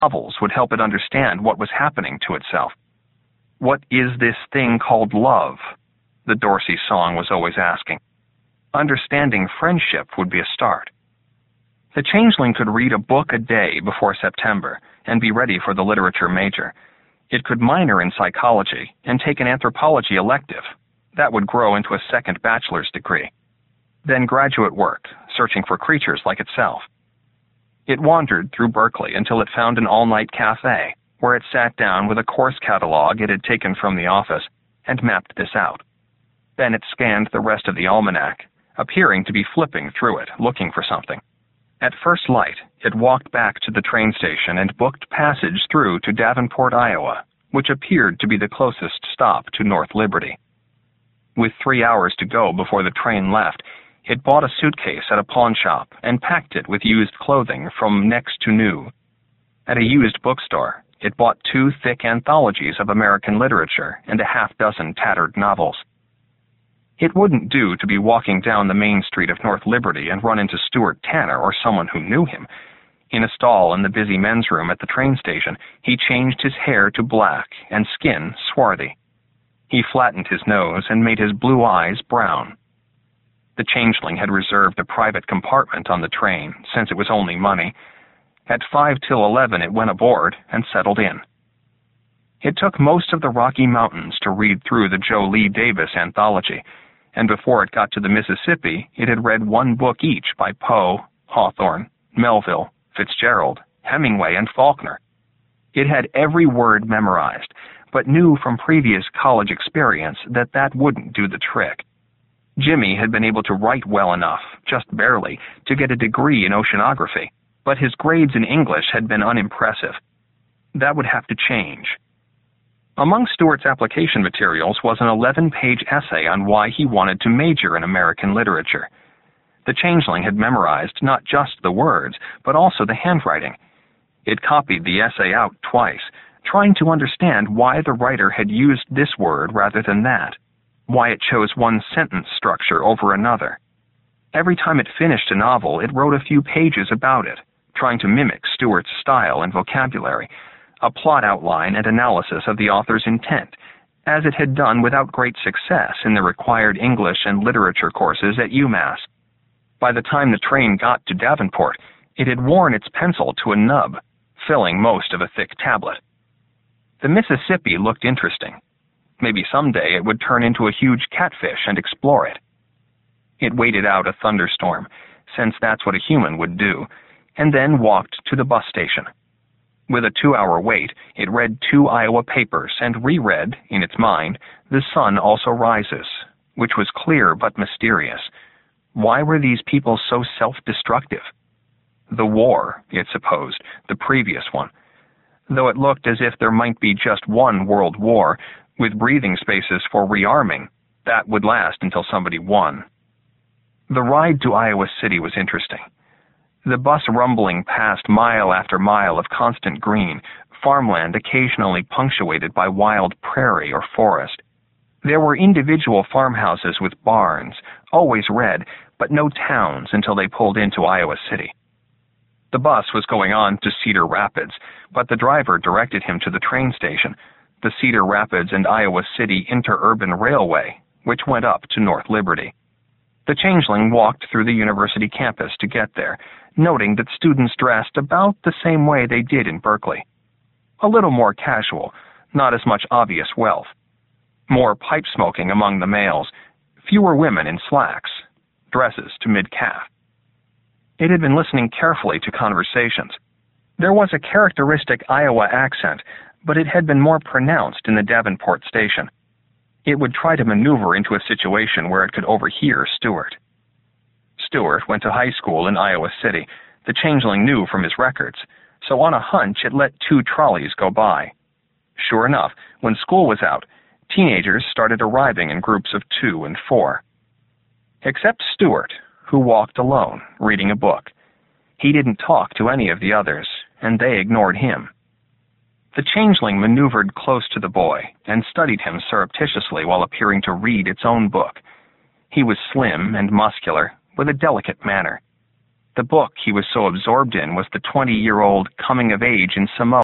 Novels would help it understand what was happening to itself. What is this thing called love? The Dorsey song was always asking. Understanding friendship would be a start. The changeling could read a book a day before September and be ready for the literature major. It could minor in psychology and take an anthropology elective. That would grow into a second bachelor's degree. Then graduate work, searching for creatures like itself. It wandered through Berkeley until it found an all-night cafe, where it sat down with a course catalog it had taken from the office and mapped this out. Then it scanned the rest of the almanac, appearing to be flipping through it, looking for something. At first light, it walked back to the train station and booked passage through to Davenport, Iowa, which appeared to be the closest stop to North Liberty. With 3 hours to go before the train left, it bought a suitcase at a pawn shop and packed it with used clothing from next to new. At a used bookstore, it bought 2 thick anthologies of American literature and a half-dozen tattered novels. It wouldn't do to be walking down the main street of North Liberty and run into Stuart Tanner or someone who knew him. In a stall in the busy men's room at the train station, he changed his hair to black and skin swarthy. He flattened his nose and made his blue eyes brown. The changeling had reserved a private compartment on the train, since it was only money. At 5 till 11 it went aboard and settled in. It took most of the Rocky Mountains to read through the Joe Lee Davis anthology, and before it got to the Mississippi, it had read 1 book each by Poe, Hawthorne, Melville, Fitzgerald, Hemingway, and Faulkner. It had every word memorized, but knew from previous college experience that that wouldn't do the trick. Jimmy had been able to write well enough, just barely, to get a degree in oceanography, but his grades in English had been unimpressive. That would have to change. Among Stuart's application materials was an 11-page essay on why he wanted to major in American literature. The changeling had memorized not just the words, but also the handwriting. It copied the essay out twice, trying to understand why the writer had used this word rather than that, why it chose one sentence structure over another. Every time it finished a novel, it wrote a few pages about it, trying to mimic Stuart's style and vocabulary, a plot outline and analysis of the author's intent, as it had done without great success in the required English and literature courses at UMass. By the time the train got to Davenport, it had worn its pencil to a nub, filling most of a thick tablet. The Mississippi looked interesting. Maybe someday it would turn into a huge catfish and explore it. It waited out a thunderstorm, since that's what a human would do, and then walked to the bus station. With a 2-hour wait, it read 2 Iowa papers and reread, in its mind, The Sun Also Rises, which was clear but mysterious. Why were these people so self-destructive? The war, it supposed, the previous one. Though it looked as if there might be just one world war, with breathing spaces for rearming, that would last until somebody won. The ride to Iowa City was interesting. The bus rumbling past mile after mile of constant green, farmland occasionally punctuated by wild prairie or forest. There were individual farmhouses with barns, always red, but no towns until they pulled into Iowa City. The bus was going on to Cedar Rapids, but the driver directed him to the train station, the Cedar Rapids and Iowa City Interurban Railway, which went up to North Liberty. The changeling walked through the university campus to get there, noting that students dressed about the same way they did in Berkeley. A little more casual, not as much obvious wealth. More pipe smoking among the males, fewer women in slacks, dresses to mid-calf. It had been listening carefully to conversations. There was a characteristic Iowa accent, but it had been more pronounced in the Davenport station. It would try to maneuver into a situation where it could overhear Stuart. Stuart went to high school in Iowa City. The changeling knew from his records, so on a hunch it let 2 trolleys go by. Sure enough, when school was out, teenagers started arriving in groups of 2 and 4. Except Stuart, who walked alone, reading a book. He didn't talk to any of the others, and they ignored him. The changeling maneuvered close to the boy and studied him surreptitiously while appearing to read its own book. He was slim and muscular, with a delicate manner. The book he was so absorbed in was the 20-year-old Coming of Age in Samoa.